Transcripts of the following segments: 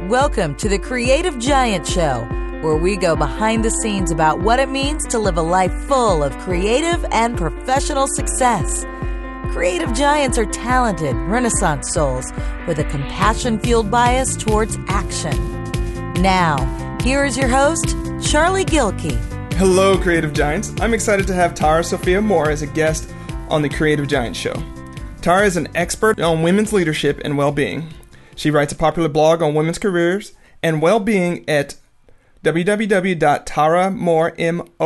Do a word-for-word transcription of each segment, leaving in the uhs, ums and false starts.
Welcome to the Creative Giant Show, where we go behind the scenes about what it means to live a life full of creative and professional success. Creative giants are talented, Renaissance souls with a compassion-fueled bias towards action. Now, here is your host, Charlie Gilkey. Hello, Creative Giants. I'm excited to have Tara Sophia Moore as a guest on the Creative Giant Show. Tara is an expert on women's leadership and well-being. She writes a popular blog on women's careers and well-being at w w w dot tara mohr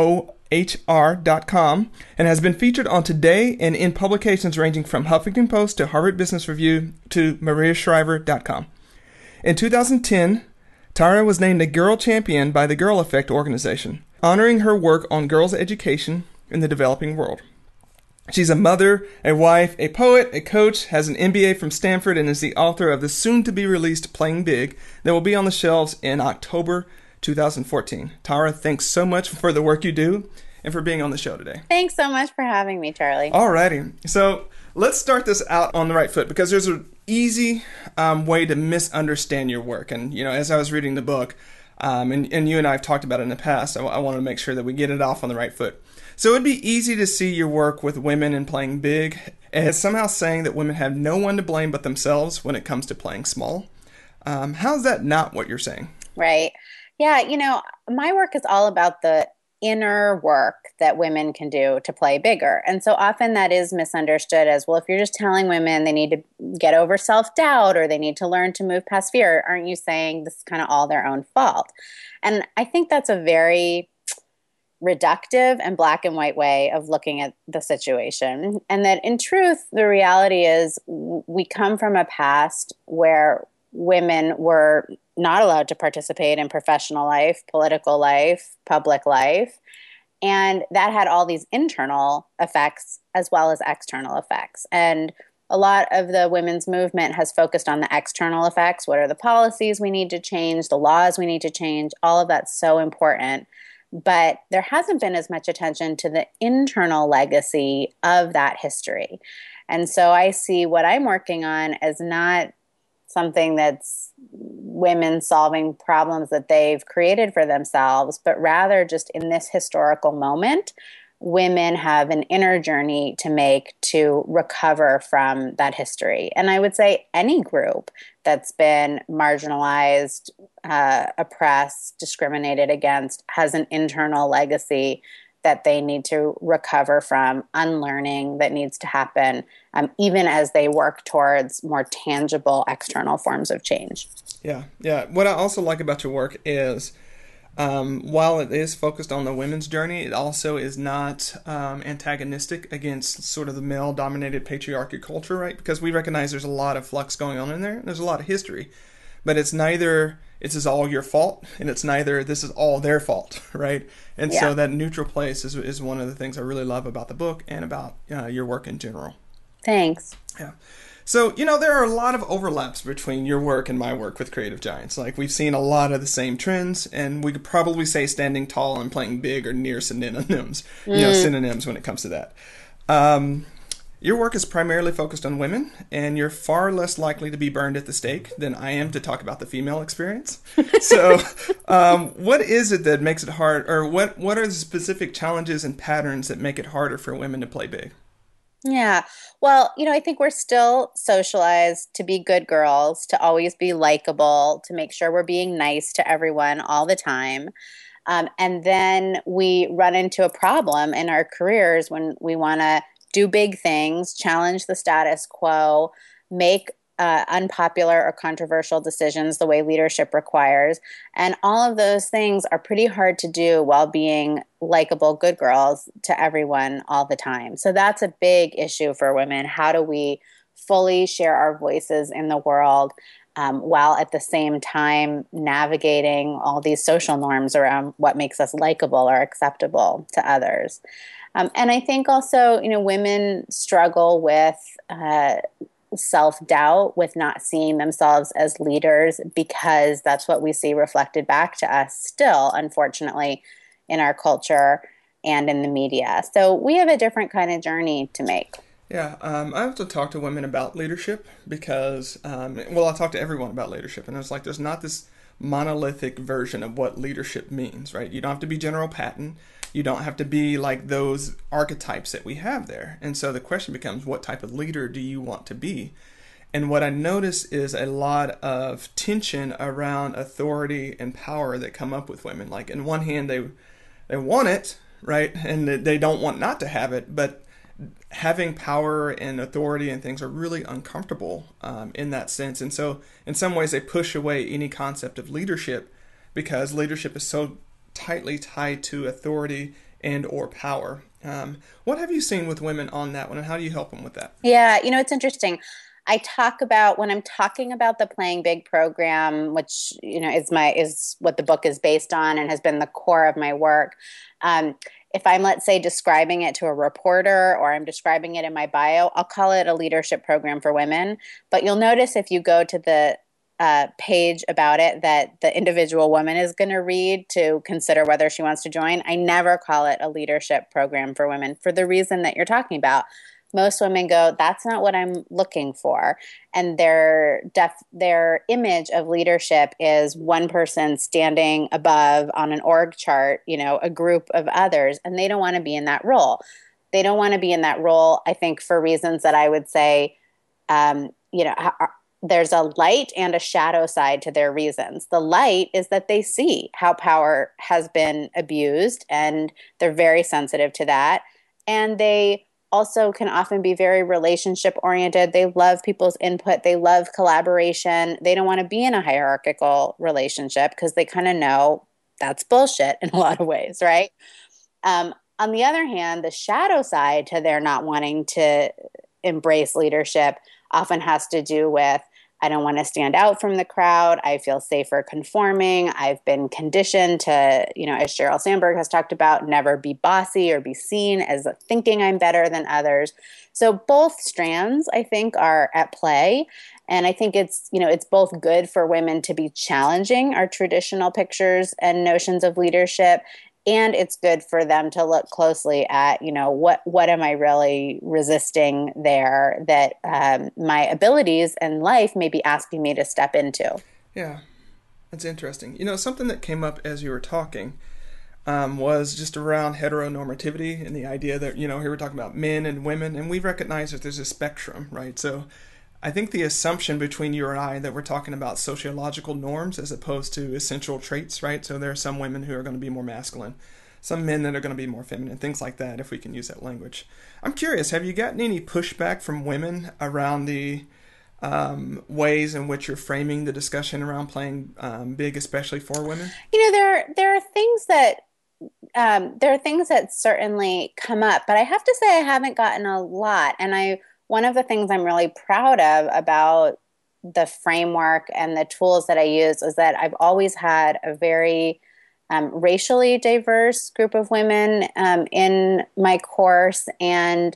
dot com and has been featured on Today and in publications ranging from Huffington Post to Harvard Business Review to maria shriver dot com. In two thousand ten, Tara was named a Girl Champion by the Girl Effect organization, honoring her work on girls' education in the developing world. She's a mother, a wife, a poet, a coach, has an M B A from Stanford, and is the author of the soon-to-be-released Playing Big that will be on the shelves in October two thousand fourteen. Tara, thanks so much for the work you do and for being on the show today. Thanks so much for having me, Charlie. Alrighty. So let's start this out on the right foot, because there's an easy um, way to misunderstand your work. And, you know, as I was reading the book, um, and, and you and I have talked about it in the past, I, I want to make sure that we get it off on the right foot. So it'd be easy to see your work with women in Playing Big as somehow saying that women have no one to blame but themselves when it comes to playing small. Um, how's that not what you're saying? Right. Yeah, you know, my work is all about the inner work that women can do to play bigger. And so often that is misunderstood as, well, if you're just telling women they need to get over self-doubt or they need to learn to move past fear, aren't you saying this is kind of all their own fault? And I think that's a very reductive and black and white way of looking at the situation. And that in truth, the reality is we come from a past where women were not allowed to participate in professional life, political life, public life. And that had all these internal effects as well as external effects. And a lot of the women's movement has focused on the external effects. What are the policies we need to change, the laws we need to change? All of that's so important. But there hasn't been as much attention to the internal legacy of that history. And so I see what I'm working on as not something that's women solving problems that they've created for themselves, but rather just in this historical moment, women have an inner journey to make to recover from that history. And I would say any group that's been marginalized, uh, oppressed, discriminated against has an internal legacy that they need to recover from, unlearning that needs to happen, um, even as they work towards more tangible external forms of change. Yeah, yeah. What I also like about your work is, um, while it is focused on the women's journey, it also is not um, antagonistic against sort of the male-dominated patriarchy culture, right? Because we recognize there's a lot of flux going on in there. There's a lot of history. But it's neither, this is all your fault, and it's neither, this is all their fault, right? And yeah. So that neutral place is is one of the things I really love about the book and about uh, your work in general. Thanks. Yeah. So, you know, there are a lot of overlaps between your work and my work with Creative Giants. Like, we've seen a lot of the same trends, and we could probably say Standing Tall and Playing Big are near synonyms, mm. you know, synonyms when it comes to that. Um... Your work is primarily focused on women, and you're far less likely to be burned at the stake than I am to talk about the female experience. So um, what is it that makes it hard, or what, what are the specific challenges and patterns that make it harder for women to play big? Yeah. Well, you know, I think we're still socialized to be good girls, to always be likable, to make sure we're being nice to everyone all the time. Um, and then we run into a problem in our careers when we want to do big things, challenge the status quo, make uh, unpopular or controversial decisions the way leadership requires. And all of those things are pretty hard to do while being likable good girls to everyone all the time. So that's a big issue for women. How do we fully share our voices in the world um, while at the same time navigating all these social norms around what makes us likable or acceptable to others? Um, and I think also, you know, women struggle with uh, self-doubt, with not seeing themselves as leaders, because that's what we see reflected back to us still, unfortunately, in our culture and in the media. So we have a different kind of journey to make. Yeah, um, I have to talk to women about leadership because, um, well, I talk to everyone about leadership, and it's like there's not this monolithic version of what leadership means, right? You don't have to be General Patton. You don't have to be like those archetypes that we have there. And so the question becomes, what type of leader do you want to be? And what I notice is a lot of tension around authority and power that come up with women. Like, in one hand, they they want it, right, and they don't want not to have it, but having power and authority and things are really uncomfortable um, in that sense. And so in some ways they push away any concept of leadership because leadership is so tightly tied to authority and or power. Um, what have you seen with women on that one, and how do you help them with that? Yeah, you know, it's interesting. I talk about when I'm talking about the Playing Big program, which, you know, is my is what the book is based on and has been the core of my work. Um, if I'm, let's say, describing it to a reporter or I'm describing it in my bio, I'll call it a leadership program for women. But you'll notice if you go to the uh, page about it that the individual woman is going to read to consider whether she wants to join, I never call it a leadership program for women for the reason that you're talking about. Most women go, that's not what I'm looking for. And their def- their image of leadership is one person standing above on an org chart, you know, a group of others, and they don't want to be in that role. They don't want to be in that role, I think, for reasons that I would say, um, you know, ha- there's a light and a shadow side to their reasons. The light is that they see how power has been abused, and they're very sensitive to that. And they also can often be very relationship oriented. They love people's input. They love collaboration. They don't want to be in a hierarchical relationship because they kind of know that's bullshit in a lot of ways, right? Um, on the other hand, the shadow side to their not wanting to embrace leadership often has to do with, I don't want to stand out from the crowd. I feel safer conforming. I've been conditioned to, you know, as Sheryl Sandberg has talked about, never be bossy or be seen as thinking I'm better than others. So both strands, I think, are at play. And I think it's, you know, it's both good for women to be challenging our traditional pictures and notions of leadership, and it's good for them to look closely at, you know, what what am I really resisting there that um, my abilities and life may be asking me to step into. Yeah, that's interesting. You know, something that came up as you were talking um, was just around heteronormativity and the idea that, you know, here we're talking about men and women, and we recognize that there's a spectrum, right? So I think the assumption between you and I that we're talking about sociological norms as opposed to essential traits, right? So there are some women who are going to be more masculine, some men that are going to be more feminine, things like that, if we can use that language. I'm curious, have you gotten any pushback from women around the um, ways in which you're framing the discussion around playing um, big, especially for women? You know, there there are things that um, there are things that certainly come up, but I have to say I haven't gotten a lot. And I one of the things I'm really proud of about the framework and the tools that I use is that I've always had a very um, racially diverse group of women um, in my course, and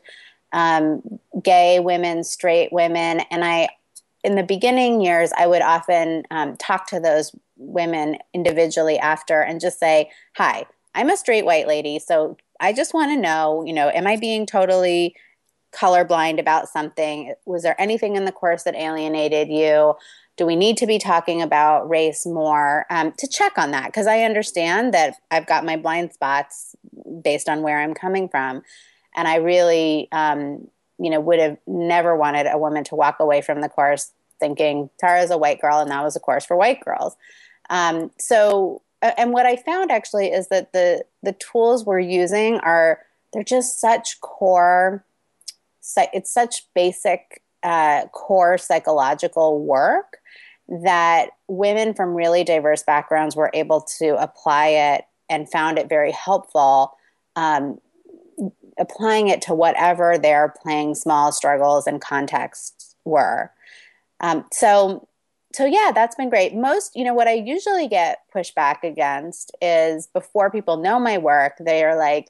um, gay women, straight women. And I, in the beginning years, I would often um, talk to those women individually after and just say, hi, I'm a straight white lady, so I just want to know, you know, am I being totally colorblind about something? Was there anything in the course that alienated you? Do we need to be talking about race more um, to check on that? Because I understand that I've got my blind spots based on where I'm coming from. And I really, um, you know, would have never wanted a woman to walk away from the course thinking Tara's a white girl and that was a course for white girls. Um, so, and what I found actually is that the the tools we're using are, they're just such core, it's such basic uh, core psychological work that women from really diverse backgrounds were able to apply it and found it very helpful, um, applying it to whatever their playing small struggles and contexts were. Um, so, so yeah, that's been great. Most, you know, what I usually get pushback against is before people know my work, they are like,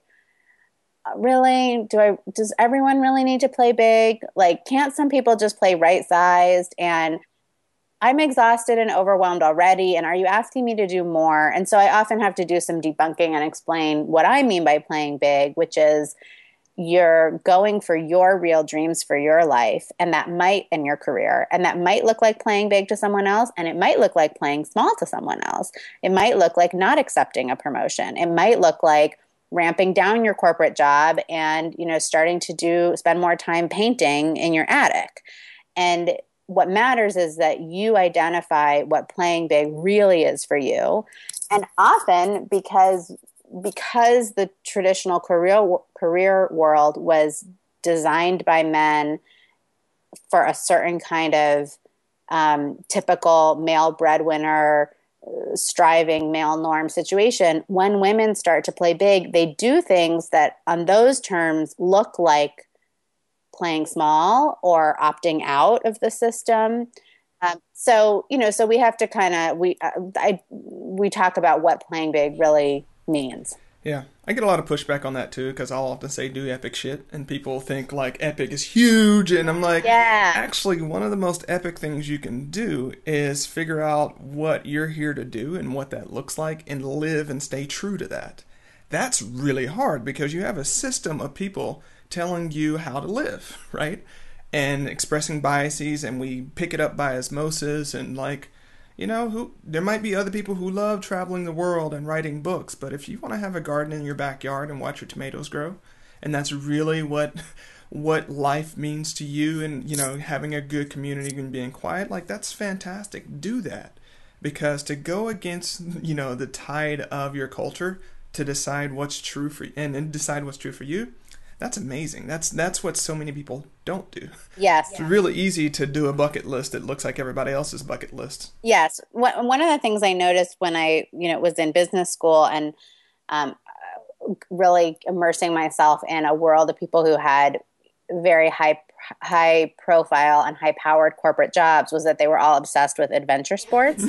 really, do I, does everyone really need to play big? Like, can't some people just play right sized? And I'm exhausted and overwhelmed already. And are you asking me to do more? And so I often have to do some debunking and explain what I mean by playing big, which is, you're going for your real dreams for your life, and that might, in your career, and that might look like playing big to someone else, and it might look like playing small to someone else. It might look like not accepting a promotion. It might look like ramping down your corporate job and, you know, starting to do spend more time painting in your attic. And what matters is that you identify what playing big really is for you. And often because because the traditional career career world was designed by men for a certain kind of um, typical male breadwinner, uh, striving male norm situation, when women start to play big, they do things that on those terms look like playing small or opting out of the system. Um, so, you know, so we have to kind of, we, uh, I, we talk about what playing big really means. Yeah, I get a lot of pushback on that too, because I'll often say do epic shit, and people think like epic is huge, and I'm like, yeah. Actually, one of the most epic things you can do is figure out what you're here to do and what that looks like, and live and stay true to that. That's really hard because you have a system of people telling you how to live, right? And expressing biases, and we pick it up by osmosis, and like, you know, who there might be other people who love traveling the world and writing books, but if you want to have a garden in your backyard and watch your tomatoes grow, and that's really what what life means to you, and, you know, having a good community and being quiet, like, that's fantastic. Do that. Because to go against, you know, the tide of your culture to decide what's true for you, and, and decide what's true for you, that's amazing. That's that's what so many people don't do. Yes. It's really easy to do a bucket list that looks like everybody else's bucket list. Yes. One of the things I noticed when I, you know, was in business school and um, really immersing myself in a world of people who had very high high profile and high powered corporate jobs was that they were all obsessed with adventure sports.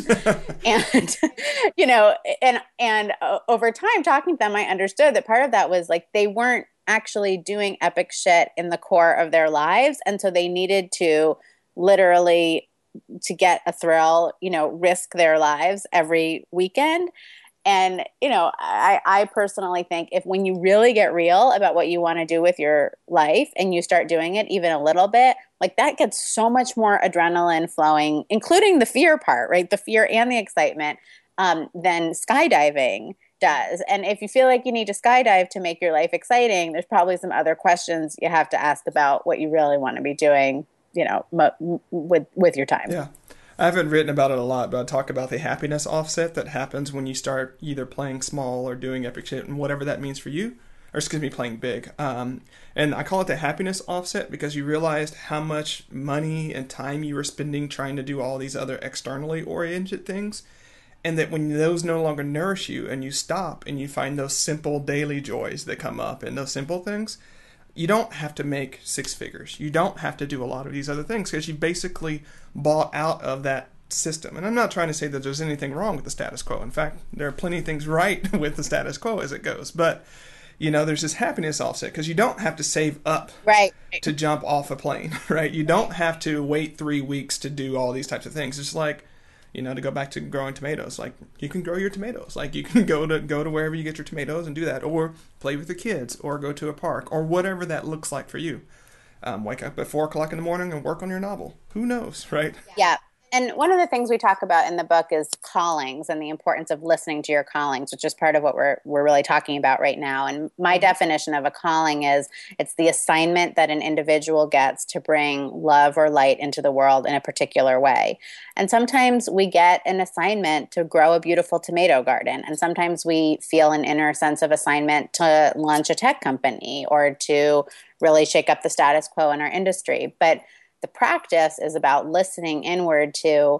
And, you know, and, and uh, over time talking to them, I understood that part of that was like, they weren't actually doing epic shit in the core of their lives. And so they needed to literally, to get a thrill, you know, risk their lives every weekend. And, you know, I, I personally think if when you really get real about what you want to do with your life and you start doing it even a little bit, like that gets so much more adrenaline flowing, including the fear part, right? The fear and the excitement um, than skydiving does. And if you feel like you need to skydive to make your life exciting, there's probably some other questions you have to ask about what you really want to be doing, you know, mo- with with your time. Yeah. I haven't written about it a lot, but I talk about the happiness offset that happens when you start either playing small or doing epic shit, and whatever that means for you, or excuse me, playing big. Um, and I call it the happiness offset because you realized how much money and time you were spending trying to do all these other externally oriented things. And that when those no longer nourish you and you stop and you find those simple daily joys that come up and those simple things, you don't have to make six figures. You don't have to do a lot of these other things because you basically bought out of that system. And I'm not trying to say that there's anything wrong with the status quo. In fact, there are plenty of things right with the status quo as it goes. But, you know, there's this happiness offset because you don't have to save up right. to jump off a plane, right? You don't have to wait three weeks to do all these types of things. It's like, you know, to go back to growing tomatoes, like you can grow your tomatoes, like you can go to go to wherever you get your tomatoes and do that, or play with the kids, or go to a park, or whatever that looks like for you. Um, wake up at four o'clock in the morning and work on your novel. Who knows, right? Yeah. And one of the things we talk about in the book is callings and the importance of listening to your callings, which is part of what we're we're really talking about right now. And my definition of a calling is it's the assignment that an individual gets to bring love or light into the world in a particular way. And sometimes we get an assignment to grow a beautiful tomato garden. And sometimes we feel an inner sense of assignment to launch a tech company or to really shake up the status quo in our industry. But the practice is about listening inward to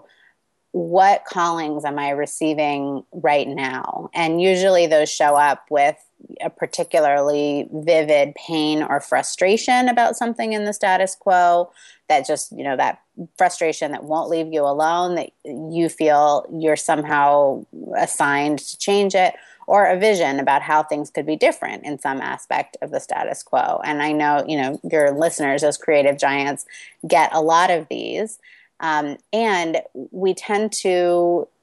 what callings am I receiving right now? And usually those show up with a particularly vivid pain or frustration about something in the status quo, that just, you know, that frustration that won't leave you alone, that you feel you're somehow assigned to change it, or a vision about how things could be different in some aspect of the status quo. And I know, you know, your listeners as creative giants get a lot of these. Um, and we tend to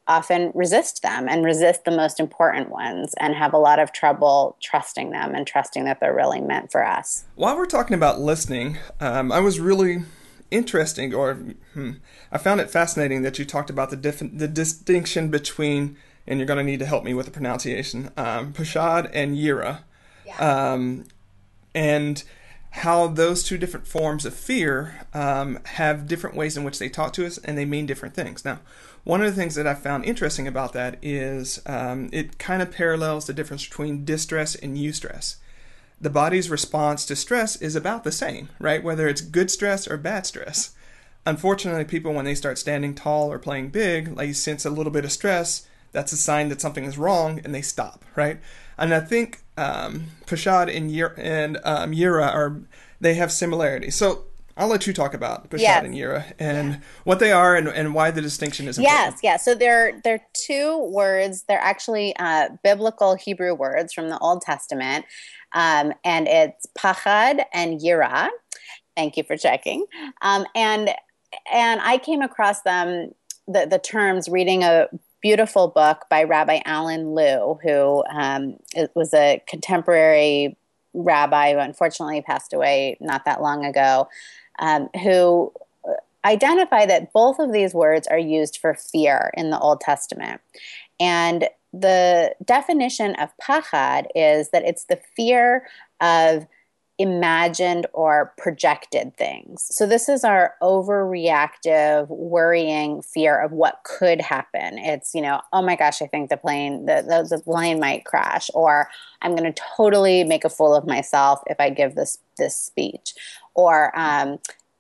often resist them and resist the most important ones and have a lot of trouble trusting them and trusting that they're really meant for us. While we're talking about listening, um, I was really interesting, or hmm, I found it fascinating that you talked about the diff- the distinction between, and you're going to need to help me with the pronunciation, um, Pashad and Yira, yeah. um, and how those two different forms of fear um, have different ways in which they talk to us, and they mean different things. Now, one of the things that I found interesting about that is um, it kind of parallels the difference between distress and eustress. The body's response to stress is about the same, right? Whether it's good stress or bad stress. Unfortunately, people, when they start standing tall or playing big, like you sense a little bit of stress, that's a sign that something is wrong, and they stop, right? And I think um, Pashad and, Yira, and um, Yira are, they have similarities. So I'll let you talk about Pashad yes. and Yira and yeah. what they are and, and why the distinction is important. Yes, yes. So they're, they're two words. They're actually uh, biblical Hebrew words from the Old Testament. Um, and it's Pachad and Yira. Thank you for checking. Um, and and I came across them, the, the terms, reading a beautiful book by Rabbi Alan Liu, who um, was a contemporary rabbi who unfortunately passed away not that long ago, um, who identified that both of these words are used for fear in the Old Testament. And the definition of pachad is that it's the fear of imagined or projected things. So this is our overreactive, worrying fear of what could happen. It's, you know, oh my gosh, I think the plane, the, the, the plane might crash, or I'm going to totally make a fool of myself if I give this, this speech, or um,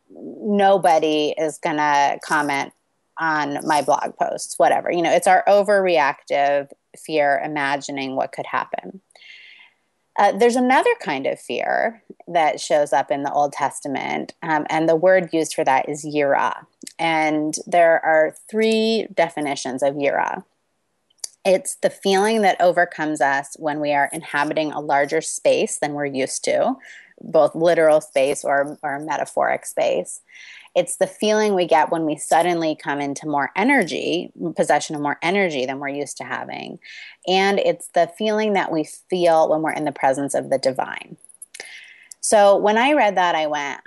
nobody is going to comment on my blog posts, whatever. You know, it's our overreactive fear imagining what could happen. Uh, there's another kind of fear that shows up in the Old Testament, um, and the word used for that is yira. And there are three definitions of yira. It's the feeling that overcomes us when we are inhabiting a larger space than we're used to, both literal space or, or metaphoric space. It's the feeling we get when we suddenly come into more energy, possession of more energy than we're used to having. And it's the feeling that we feel when we're in the presence of the divine. So when I read that, I went,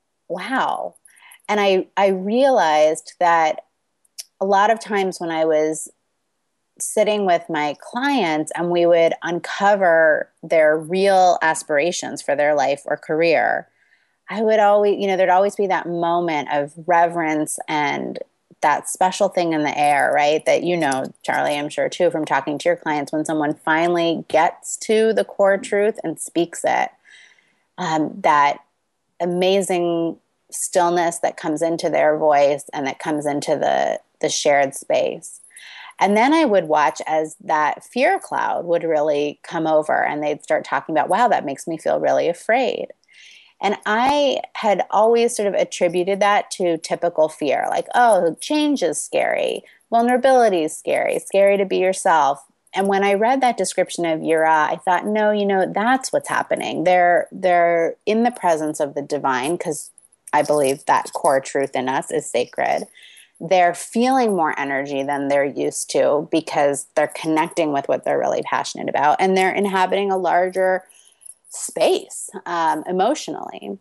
wow. And I, I realized that a lot of times when I was sitting with my clients and we would uncover their real aspirations for their life or career, I would always, you know, there'd always be that moment of reverence and that special thing in the air, right? That, you know, Charlie, I'm sure too, from talking to your clients, when someone finally gets to the core truth and speaks it, um, that amazing stillness that comes into their voice and that comes into the, the shared space. And then I would watch as that fear cloud would really come over and they'd start talking about, wow, that makes me feel really afraid. And I had always sort of attributed that to typical fear, like, oh, change is scary, vulnerability is scary, scary to be yourself. And when I read that description of Yira, I thought, no, you know, that's what's happening. They're they're in the presence of the divine, because I believe that core truth in us is sacred. They're feeling more energy than they're used to because they're connecting with what they're really passionate about, and they're inhabiting a larger space um, emotionally.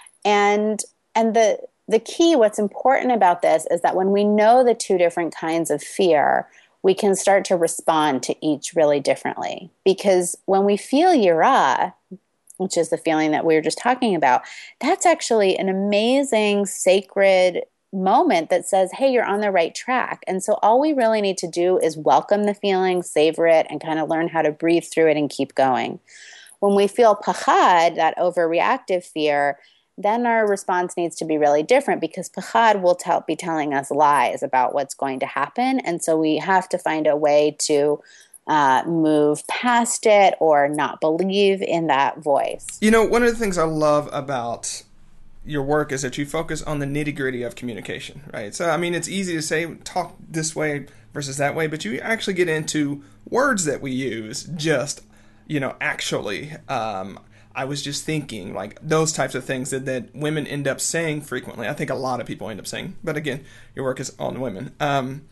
And and the the key, what's important about this is that when we know the two different kinds of fear, we can start to respond to each really differently. Because when we feel yira, which is the feeling that we were just talking about, that's actually an amazing, sacred moment that says, hey, you're on the right track. And so all we really need to do is welcome the feeling, savor it, and kind of learn how to breathe through it and keep going. When we feel pachad, that overreactive fear, then our response needs to be really different, because pachad will tell, be telling us lies about what's going to happen. And so we have to find a way to uh, move past it or not believe in that voice. You know, one of the things I love about your work is that you focus on the nitty-gritty of communication, right? So, I mean, it's easy to say, talk this way versus that way, but you actually get into words that we use, just, you know, actually, um, I was just thinking, like, those types of things that, that women end up saying frequently. I think a lot of people end up saying, but again, your work is on women. Um,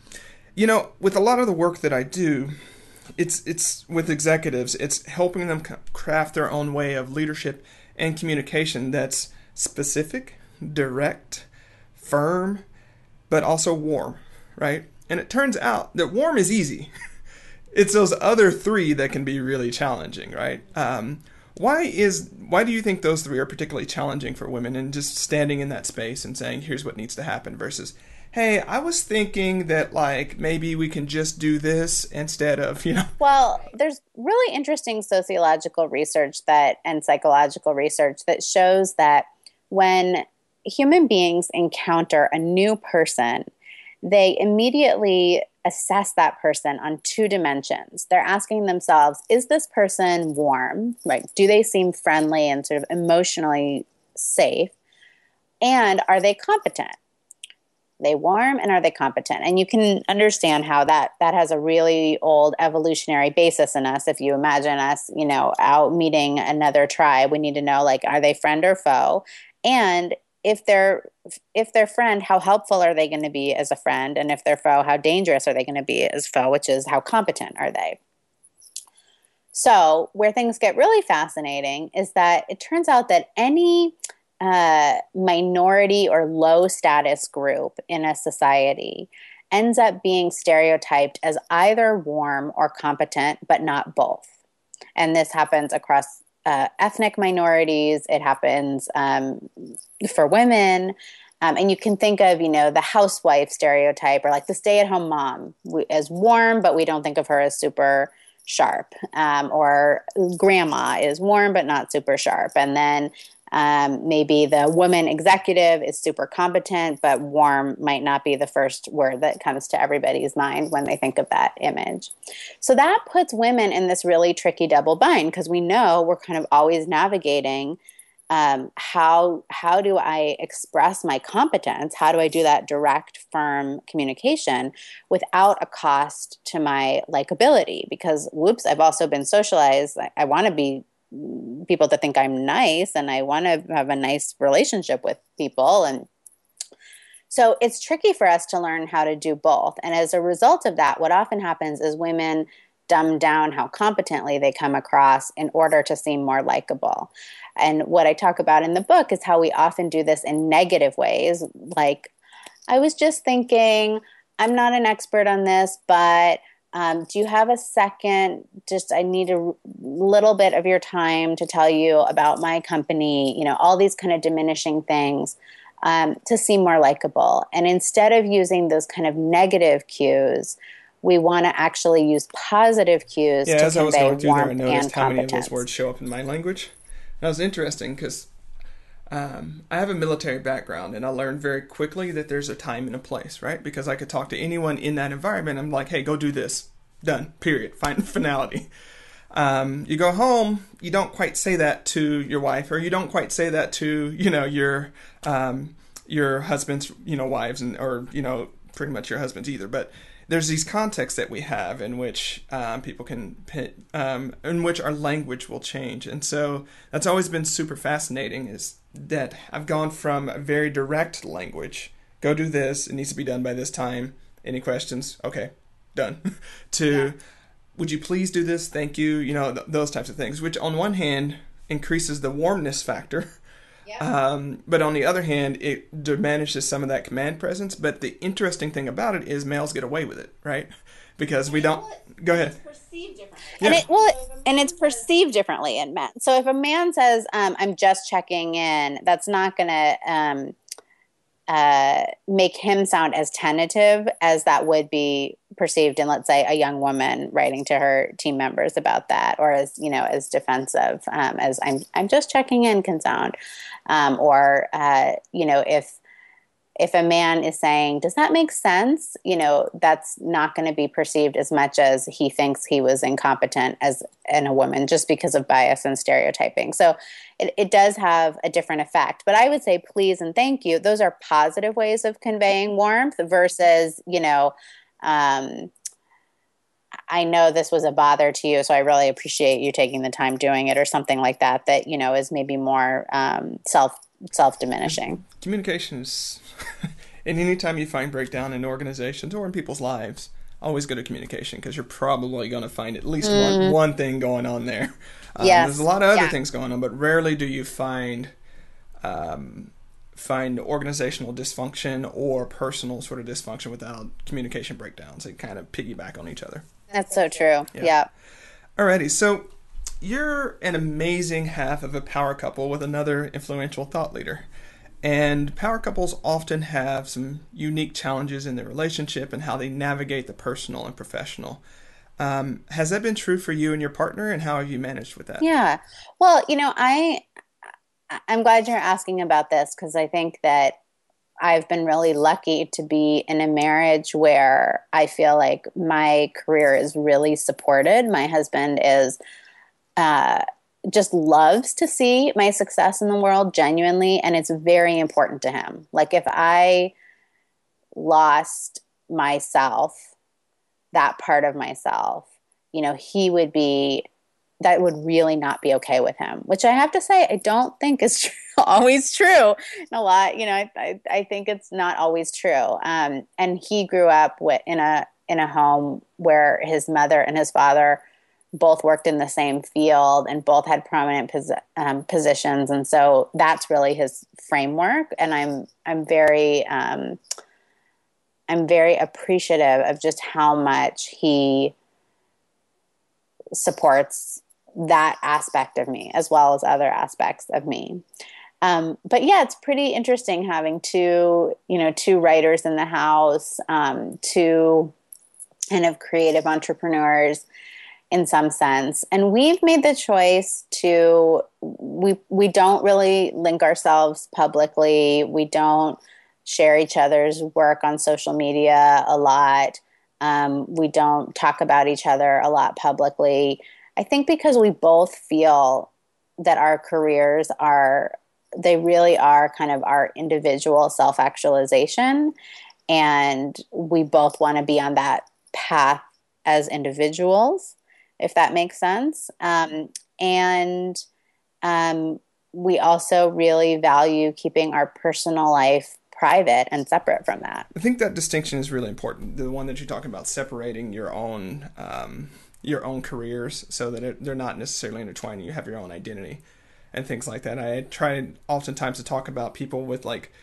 You know, with a lot of the work that I do, it's it's with executives, it's helping them craft their own way of leadership and communication that's specific, direct, firm, but also warm, right? And it turns out that warm is easy. It's those other three that can be really challenging, right? Um, why is why do you think those three are particularly challenging for women, and just standing in that space and saying, here's what needs to happen, versus, hey, I was thinking that, like, maybe we can just do this instead of, you know. Well, there's really interesting sociological research that and psychological research that shows that when human beings encounter a new person, they immediately assess that person on two dimensions. They're asking themselves, is this person warm? Right? Do they seem friendly and sort of emotionally safe? And are they competent? Are they warm, and are they competent? And you can understand how that that has a really old evolutionary basis in us. If you imagine us, you know, out meeting another tribe, we need to know, like, are they friend or foe? And if they're if they're friend, how helpful are they going to be as a friend? And if they're foe, how dangerous are they going to be as foe, which is how competent are they? So where things get really fascinating is that it turns out that any uh, minority or low status group in a society ends up being stereotyped as either warm or competent, but not both. And this happens across Uh, ethnic minorities. It happens um, for women. Um, and you can think of, you know, the housewife stereotype, or like the stay-at-home mom we, as warm, but we don't think of her as super sharp. Um, or grandma is warm, but not super sharp. And then um, maybe the woman executive is super competent, but warm might not be the first word that comes to everybody's mind when they think of that image. So that puts women in this really tricky double bind, because we know we're kind of always navigating um, how how do I express my competence? How do I do that direct, firm communication without a cost to my likability? Because, whoops, I've also been socialized. I, I want to be people to think I'm nice, and I want to have a nice relationship with people. And so it's tricky for us to learn how to do both. And as a result of that, what often happens is women dumb down how competently they come across in order to seem more likable. And what I talk about in the book is how we often do this in negative ways. Like, I was just thinking, I'm not an expert on this, but Um, do you have a second? Just, I need a little bit of your time to tell you about my company, you know, all these kind of diminishing things um, to seem more likable. And instead of using those kind of negative cues, we want to actually use positive cues yeah, to as I was convey going through there, I warmth noticed and how many of competence. those words show up in my language. That was interesting because um, I have a military background, and I learned very quickly that there's a time and a place, right? Because I could talk to anyone in that environment. I'm like, hey, go do this. Done. Period. Final finality. Um, you go home, you don't quite say that to your wife, or you don't quite say that to, you know, your um, your husband's, you know, wives, and or, you know, pretty much your husband's either. But there's these contexts that we have in which um, people can, um, in which our language will change. And so that's always been super fascinating, is that I've gone from a very direct language, go do this, it needs to be done by this time, any questions? Okay, done, to, yeah. Would you please do this? Thank you. You know, th- those types of things, which on one hand increases the warmness factor. Yeah. Um, but on the other hand, it diminishes some of that command presence. But the interesting thing about it is males get away with it, right? Because we don't. Go ahead. It's perceived differently. Yeah. And it well, and it's perceived differently in men. So if a man says, um, "I'm just checking in," that's not going to um, uh, make him sound as tentative as that would be perceived in, let's say, a young woman writing to her team members about that, or as, you know, as defensive um, as I'm I'm just checking in can sound. Um, or, uh, you know, if if a man is saying, does that make sense? You know, that's not going to be perceived as much as he thinks he was incompetent as in a woman, just because of bias and stereotyping. So it, it does have a different effect. But I would say please and thank you. Those are positive ways of conveying warmth versus, you know, um, I know this was a bother to you, so I really appreciate you taking the time doing it, or something like that, that, you know, is maybe more um, self, self-diminishing. Communications, and anytime you find breakdown in organizations or in people's lives, always go to communication, because you're probably going to find at least mm. one, one thing going on there. Um, yes. There's a lot of other yeah. things going on, but rarely do you find um, find organizational dysfunction or personal sort of dysfunction without communication breakdowns. They kind of piggyback on each other. That's so true. Yeah. yeah. Alrighty, so you're an amazing half of a power couple with another influential thought leader. And power couples often have some unique challenges in their relationship and how they navigate the personal and professional. Um, has that been true for you and your partner, and how have you managed with that? Yeah. Well, you know, I, I'm glad you're asking about this, because I think that I've been really lucky to be in a marriage where I feel like my career is really supported. My husband is uh, just loves to see my success in the world genuinely, and it's very important to him. Like if I lost myself, that part of myself, you know, he would be, that would really not be okay with him, which I have to say, I don't think is true, always true. A lot, you know, I, I, I think it's not always true. Um, and he grew up with, in a, in a home where his mother and his father both worked in the same field and both had prominent pos- um, positions. And so that's really his framework. And I'm, I'm very, um, I'm very appreciative of just how much he supports that aspect of me as well as other aspects of me. Um, but yeah, it's pretty interesting having two, you know, two writers in the house, um, two kind of creative entrepreneurs in some sense. And we've made the choice to, we, we don't really link ourselves publicly. We don't share each other's work on social media a lot. Um, we don't talk about each other a lot publicly. I think because we both feel that our careers are, they really are kind of our individual self-actualization. And we both want to be on that path as individuals, if that makes sense. Um, and um, we also really value keeping our personal life private and separate from that. I think that distinction is really important. The one that you're talking about, separating your own um, your own careers so that it, they're not necessarily intertwined. You have your own identity and things like that. I try oftentimes to talk about people with like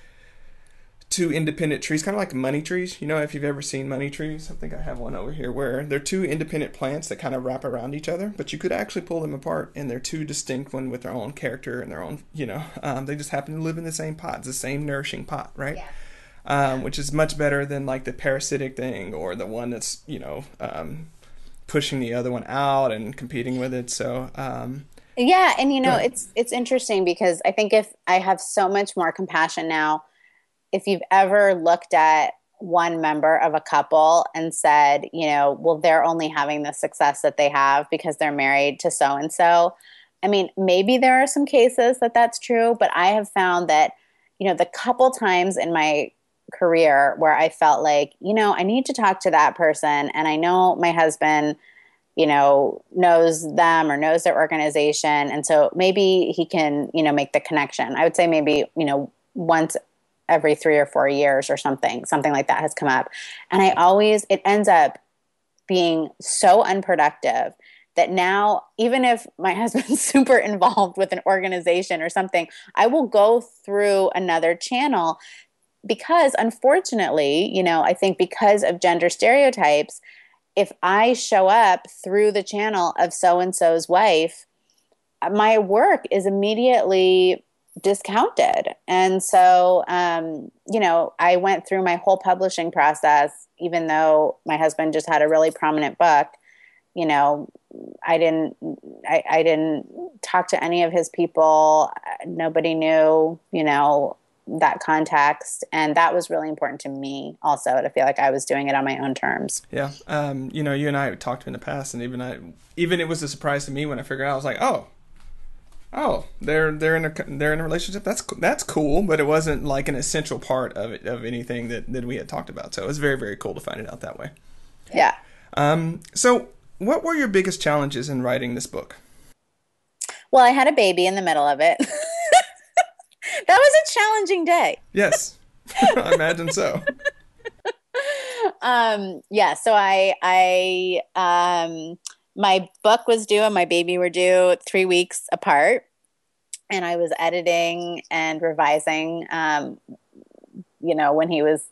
two independent trees, kind of like money trees. You know, if you've ever seen money trees, I think I have one over here, where they're two independent plants that kind of wrap around each other, but you could actually pull them apart, and they're two distinct one with their own character and their own, you know, um, they just happen to live in the same pot. It's the same nourishing pot, right? Yeah. Um, which is much better than like the parasitic thing or the one that's, you know, um, pushing the other one out and competing with it. So, um, yeah. And, you know, yeah. it's, it's interesting because I think if I have so much more compassion now, if you've ever looked at one member of a couple and said, you know, well, they're only having the success that they have because they're married to so-and-so. I mean, maybe there are some cases that that's true, but I have found that, you know, the couple times in my career where I felt like, you know, I need to talk to that person, and I know my husband, you know, knows them or knows their organization, and so maybe he can, you know, make the connection. I would say maybe, you know, once every three or four years or something, something like that has come up. And I always, it ends up being so unproductive that now, even if my husband's super involved with an organization or something, I will go through another channel because unfortunately, you know, I think because of gender stereotypes, if I show up through the channel of so-and-so's wife, my work is immediately discounted. And so, um, you know, I went through my whole publishing process, even though my husband just had a really prominent book. You know, I didn't, I, I didn't talk to any of his people. Nobody knew, you know, that context. And that was really important to me also, to feel like I was doing it on my own terms. Yeah. Um, you know, you and I have talked in the past, and even I, even it was a surprise to me when I figured out, I was like, oh, Oh, they're they're in a they're in a relationship. That's that's cool, but it wasn't like an essential part of it, of anything that, that we had talked about. So it was very very cool to find it out that way. Yeah. Um. So, what were your biggest challenges in writing this book? Well, I had a baby in the middle of it. That was a challenging day. Yes, I imagine so. um, yeah. So I, I, um, my book was due and my baby were due three weeks apart, and I was editing and revising, um, you know, when he was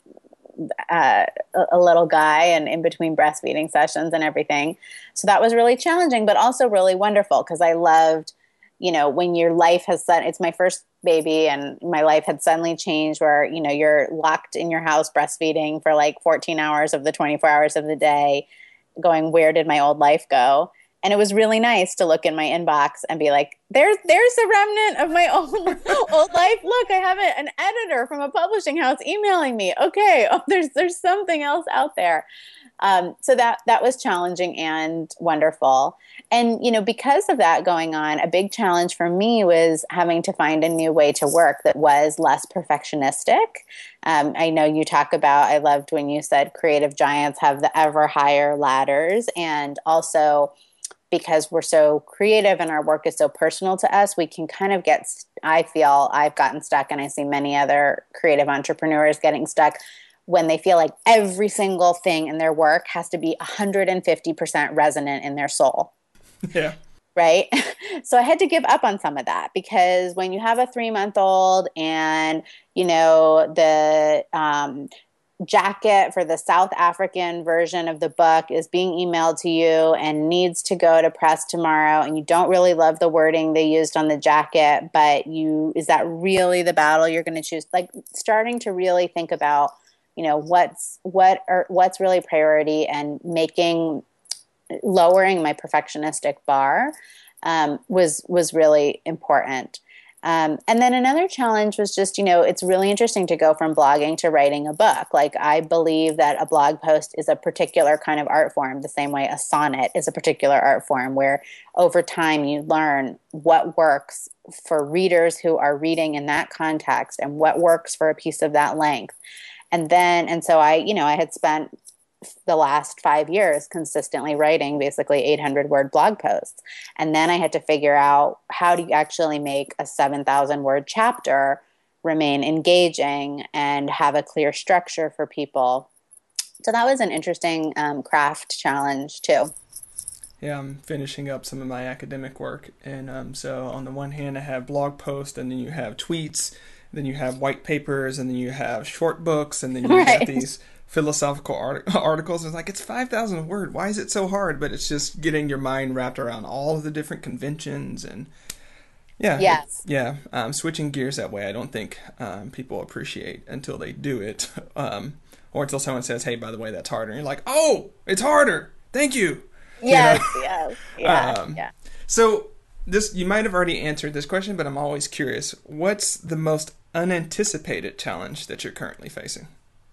uh, a, a little guy and in between breastfeeding sessions and everything. So that was really challenging, but also really wonderful because I loved, you know, when your life has set, it's my first baby and my life had suddenly changed where, you know, you're locked in your house breastfeeding for like fourteen hours of the twenty-four hours of the day going, where did my old life go? And it was really nice to look in my inbox and be like, there's there's a remnant of my old old life. Look, I have a, an editor from a publishing house emailing me. Okay, oh, there's there's something else out there. Um, so that that was challenging and wonderful. And, you know, because of that going on, a big challenge for me was having to find a new way to work that was less perfectionistic. Um, I know you talk about, I loved when you said creative giants have the ever higher ladders, and also because we're so creative and our work is so personal to us, we can kind of get, I feel I've gotten stuck, and I see many other creative entrepreneurs getting stuck when they feel like every single thing in their work has to be one hundred fifty percent resonant in their soul. Yeah. Right? So I had to give up on some of that, because when you have a three-month-old and, you know, the um, jacket for the South African version of the book is being emailed to you and needs to go to press tomorrow, and you don't really love the wording they used on the jacket, but you, is that really the battle you're going to choose? Like starting to really think about, you know, what's, what are, what's really priority, and making, lowering my perfectionistic bar um, was, was really important. Um, and then another challenge was just, you know, it's really interesting to go from blogging to writing a book. Like, I believe that a blog post is a particular kind of art form, the same way a sonnet is a particular art form, where over time you learn what works for readers who are reading in that context and what works for a piece of that length. And then, and so I, you know, I had spent the last five years consistently writing basically eight hundred word blog posts. And then I had to figure out, how do you actually make a seven thousand word chapter remain engaging and have a clear structure for people? So that was an interesting um, craft challenge too. Yeah, I'm finishing up some of my academic work. And um, so on the one hand, I have blog posts, and then you have tweets, then you have white papers, and then you have short books, and then you right. have these philosophical art- articles. It's like, it's five thousand word. Why is it so hard? But it's just getting your mind wrapped around all of the different conventions. And yeah, yes. it, yeah, um, switching gears that way, I don't think um, people appreciate until they do it. Um, or until someone says, hey, by the way, that's harder. And you're like, oh, it's harder. Thank you. Yes, you know? yes, yeah, um, yeah. So this, you might have already answered this question, but I'm always curious. What's the most unanticipated challenge that you're currently facing?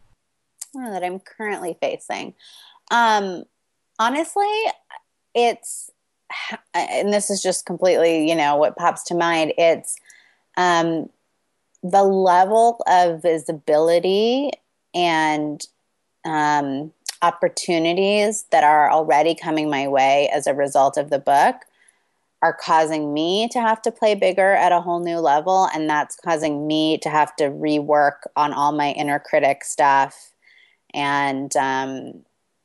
Oh, that I'm currently facing. Um, honestly, it's, and this is just completely, you know, what pops to mind. It's um, the level of visibility and um, opportunities that are already coming my way as a result of the book are causing me to have to play bigger at a whole new level. And that's causing me to have to rework on all my inner critic stuff and um,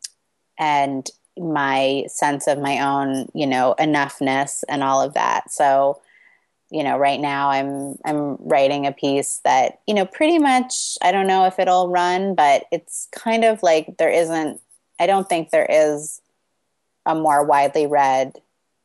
and my sense of my own, you know, enoughness and all of that. So, you know, right now I'm I'm writing a piece that, you know, pretty much, I don't know if it'll run, but it's kind of like there isn't, I don't think there is a more widely read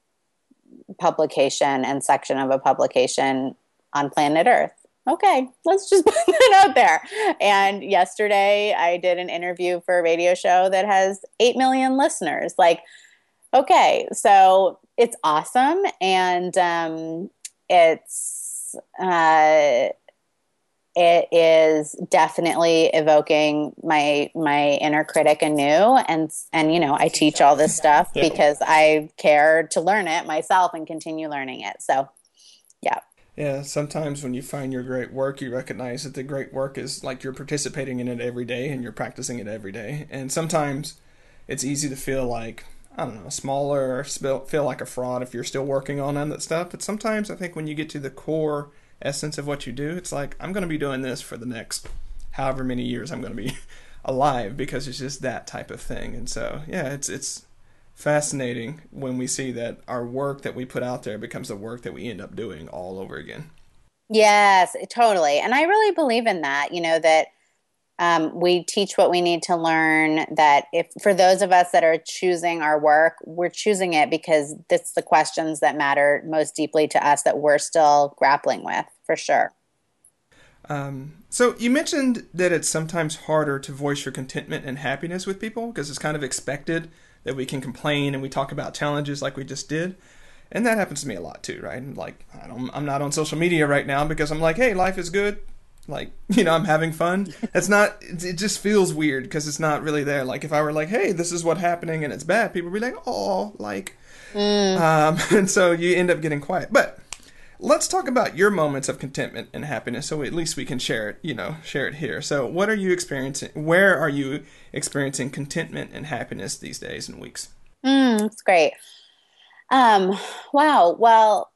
publication and section of a publication on planet Earth. Okay, let's just put that out there. And yesterday I did an interview for a radio show that has eight million listeners. Like, okay, so it's awesome. And um, it's, uh, it is definitely evoking my, my inner critic anew. And, and, you know, I teach all this stuff yeah. because I care to learn it myself and continue learning it. So, yeah. Yeah, sometimes when you find your great work, you recognize that the great work is like you're participating in it every day and you're practicing it every day. And sometimes it's easy to feel like, I don't know, smaller or feel like a fraud if you're still working on that stuff. But sometimes I think when you get to the core essence of what you do, it's like, I'm going to be doing this for the next however many years I'm going to be alive because it's just that type of thing. And so, yeah, it's it's fascinating when we see that our work that we put out there becomes the work that we end up doing all over again. Yes, totally. And I really believe in that, you know, that um, we teach what we need to learn, that if for those of us that are choosing our work, we're choosing it because it's the questions that matter most deeply to us that we're still grappling with, for sure. Um, so you mentioned that it's sometimes harder to voice your contentment and happiness with people because it's kind of expected that we can complain and we talk about challenges like we just did. And that happens to me a lot too, right? Like, I don't, I'm not on social media right now because I'm like, hey, life is good. Like, you know, I'm having fun. It's not, it just feels weird because it's not really there. Like, if I were like, hey, this is what's happening and it's bad, people would be like, oh, like, mm. um, and so you end up getting quiet. But let's talk about your moments of contentment and happiness so at least we can share it, you know, share it here. So what are you experiencing? Where are you experiencing contentment and happiness these days and weeks? Mm, that's great. Um, wow. Well,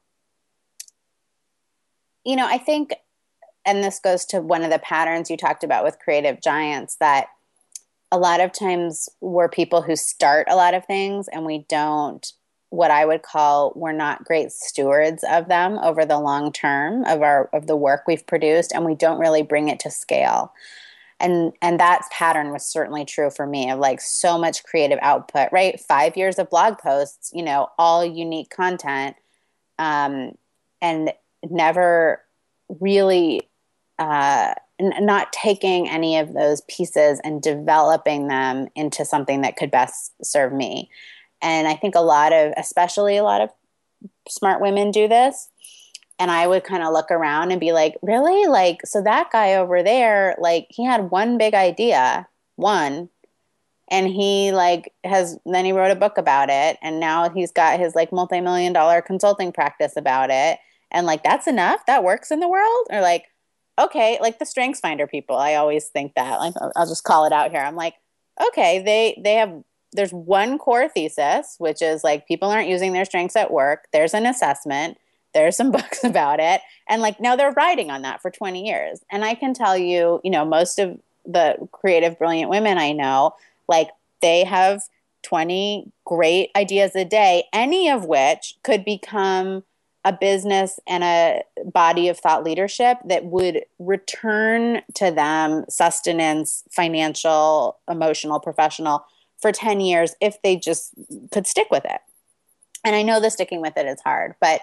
you know, I think, and this goes to one of the patterns you talked about with Creative Giants, that a lot of times we're people who start a lot of things and we don't, what I would call, we're not great stewards of them over the long term of our, of the work we've produced, and we don't really bring it to scale. And and that pattern was certainly true for me, of like so much creative output, right? Five years of blog posts, you know, all unique content, um, and never really uh, n- not taking any of those pieces and developing them into something that could best serve me. And I think a lot of, especially a lot of smart women do this. And I would kind of look around and be like, really? Like, so that guy over there, like, he had one big idea, one, and he like has, then he wrote a book about it. And now he's got his like multi-million dollar consulting practice about it. And like, that's enough? That works in the world? Or like, okay, like the StrengthsFinder people, I always think that, like, I'll just call it out here. I'm like, okay, they, they have, there's one core thesis, which is like, people aren't using their strengths at work. There's an assessment. There's some books about it. And like, now they're writing on that for twenty years. And I can tell you, you know, most of the creative, brilliant women I know, like they have twenty great ideas a day, any of which could become a business and a body of thought leadership that would return to them sustenance, financial, emotional, professional for ten years if they just could stick with it. And I know the sticking with it is hard, but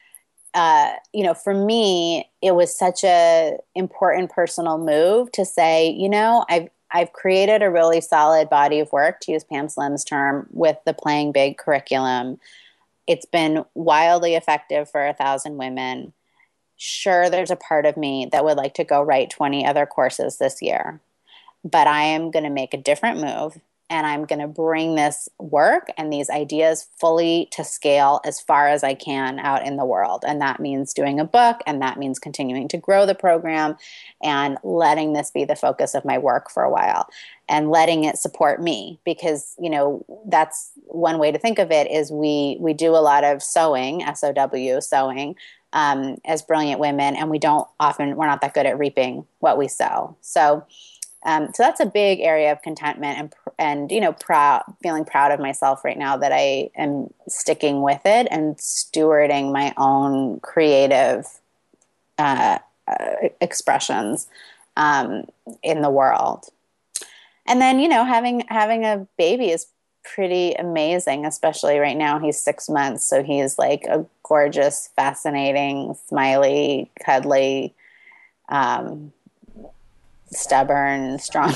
Uh, you know, for me, it was such a important personal move to say, you know, I've I've created a really solid body of work, to use Pam Slim's term, with the Playing Big curriculum. It's been wildly effective for a thousand women. Sure, there's a part of me that would like to go write twenty other courses this year, but I am going to make a different move. And I'm going to bring this work and these ideas fully to scale as far as I can out in the world. And that means doing a book, and that means continuing to grow the program and letting this be the focus of my work for a while and letting it support me. Because, you know, that's one way to think of it, is we, we do a lot of sowing, S O W, sowing, um, as brilliant women. And we don't often, we're not that good at reaping what we sow. So Um, so that's a big area of contentment and, and you know, proud, feeling proud of myself right now that I am sticking with it and stewarding my own creative uh, uh, expressions um, in the world. And then, you know, having having a baby is pretty amazing, especially right now. He's six months, so he's like a gorgeous, fascinating, smiley, cuddly, um, stubborn, strong.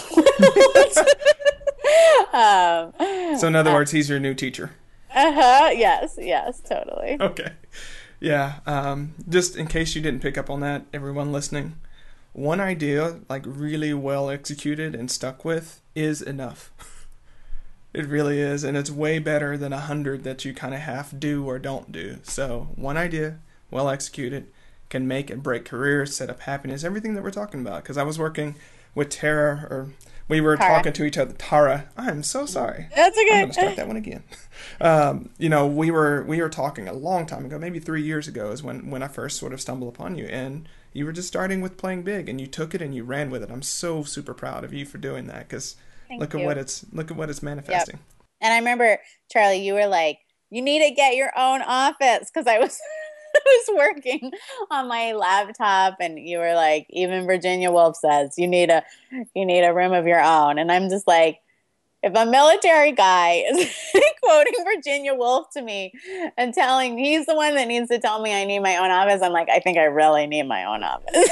um, so in other uh, words, he's your new teacher. Uh-huh. Yes, yes, totally. Okay. Yeah. Um, just in case you didn't pick up on that, everyone listening, one idea, like really well executed and stuck with, is enough. It really is. And it's way better than a hundred that you kind of half do or don't do. So one idea, well executed, can make and break careers, set up happiness, everything that we're talking about. Because I was working with Tara, or we were Tara. talking to each other. Tara, I'm so sorry. That's okay. I'm going to start that one again. Um, you know, we were we were talking a long time ago, maybe three years ago, is when when I first sort of stumbled upon you, and you were just starting with Playing Big, and you took it and you ran with it. I'm so super proud of you for doing that, because look you. at what it's look at what it's manifesting. Yep. And I remember, Charlie, you were like, you need to get your own office, because I was I was working on my laptop, and you were like, even Virginia Woolf says you need a you need a room of your own, and I'm just like, if a military guy is quoting Virginia Woolf to me and telling he's the one that needs to tell me I need my own office, I'm like, I think I really need my own office.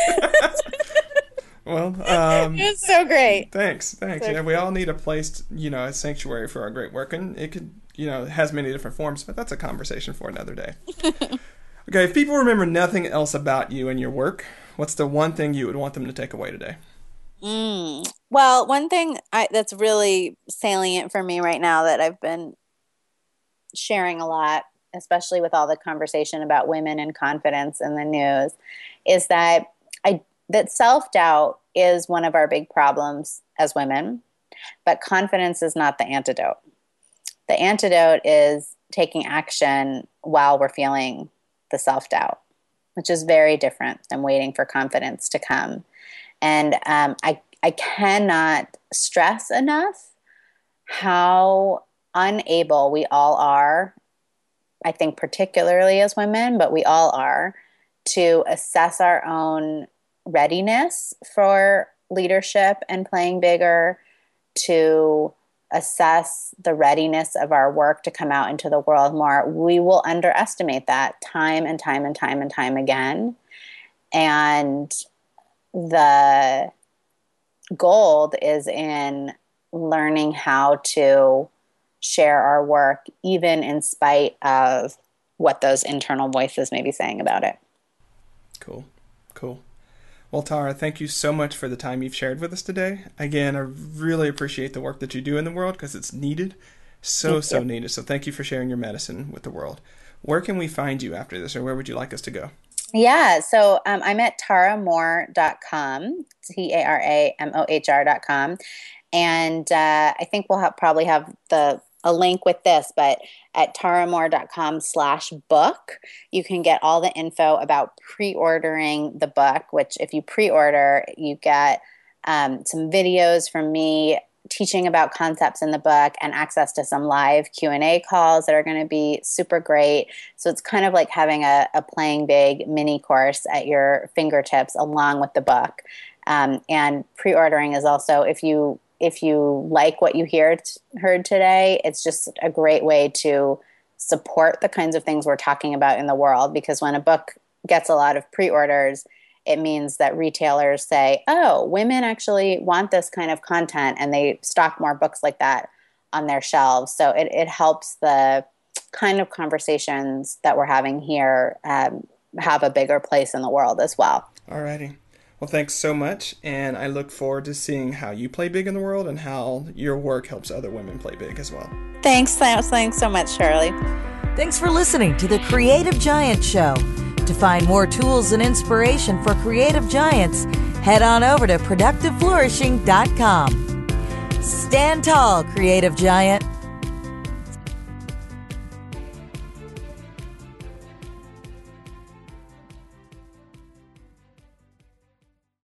Well, um, it's so great. Thanks, thanks. So you know, we all need a place, you know, a sanctuary for our great work, and it could, you know, it has many different forms, but that's a conversation for another day. Okay, if people remember nothing else about you and your work, what's the one thing you would want them to take away today? Mm. Well, one thing I, that's really salient for me right now that I've been sharing a lot, especially with all the conversation about women and confidence in the news, is that I that self-doubt is one of our big problems as women, but confidence is not the antidote. The antidote is taking action while we're feeling the self-doubt, which is very different than waiting for confidence to come. And um, I, I cannot stress enough how unable we all are, I think particularly as women, but we all are, to assess our own readiness for leadership and playing bigger, to assess the readiness of our work to come out into the world more. We will underestimate that time and time and time and time again. And the gold is in learning how to share our work, even in spite of what those internal voices may be saying about it. Cool. Cool. Well, Tara, thank you so much for the time you've shared with us today. Again, I really appreciate the work that you do in the world, because it's needed. So, Thank so you. needed. So thank you for sharing your medicine with the world. Where can we find you after this, or where would you like us to go? Yeah, so um, I'm at tara mohr dot com, T A R A M O H R dot com. And uh, I think we'll have, probably have the a link with this, but at taramohr.com slash book, you can get all the info about pre-ordering the book, which if you pre-order, you get um, some videos from me teaching about concepts in the book and access to some live Q and A calls that are going to be super great. So it's kind of like having a, a Playing Big mini course at your fingertips along with the book. Um, and pre-ordering is also, if you if you like what you hear heard today, it's just a great way to support the kinds of things we're talking about in the world, because when a book gets a lot of pre-orders, it means that retailers say, oh, women actually want this kind of content, and they stock more books like that on their shelves. So it, it helps the kind of conversations that we're having here um, have a bigger place in the world as well. Alrighty. Well, thanks so much, and I look forward to seeing how you play big in the world and how your work helps other women play big as well. Thanks, thanks, thanks so much, Shirley. Thanks for listening to the Creative Giant Show. To find more tools and inspiration for creative giants, head on over to productive flourishing dot com. Stand tall, creative giant.